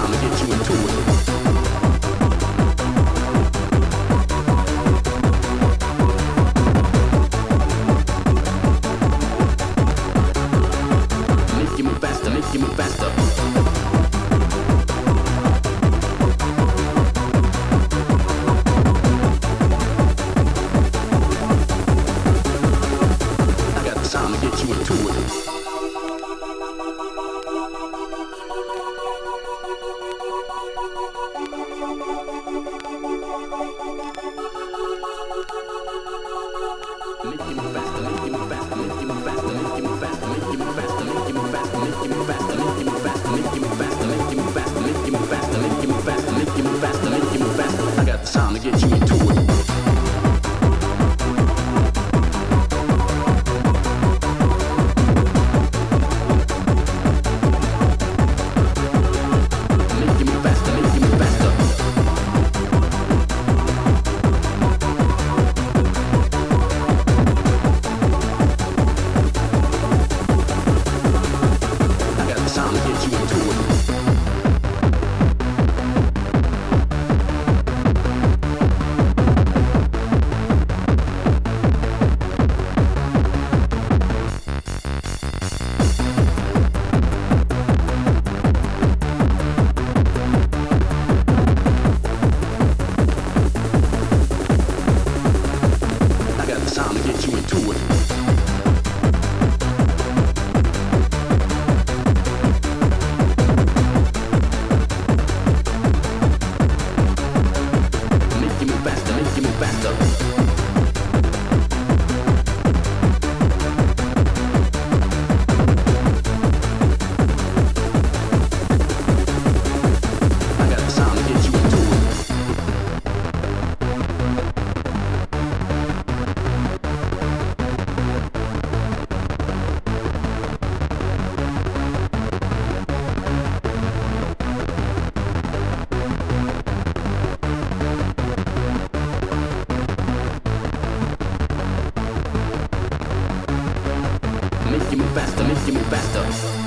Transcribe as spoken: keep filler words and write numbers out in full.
sound to get you into it. Make you move faster, make you move faster. Get you into it. Make you move faster, make you move faster, make you move faster, make you move faster, make you move faster, make you move faster, make you move faster, make you move faster, make you move faster, make you move faster, make you move faster, make you move faster, make you move faster, make you move faster. I got the sound to get you into it. Make you move faster, make you move faster.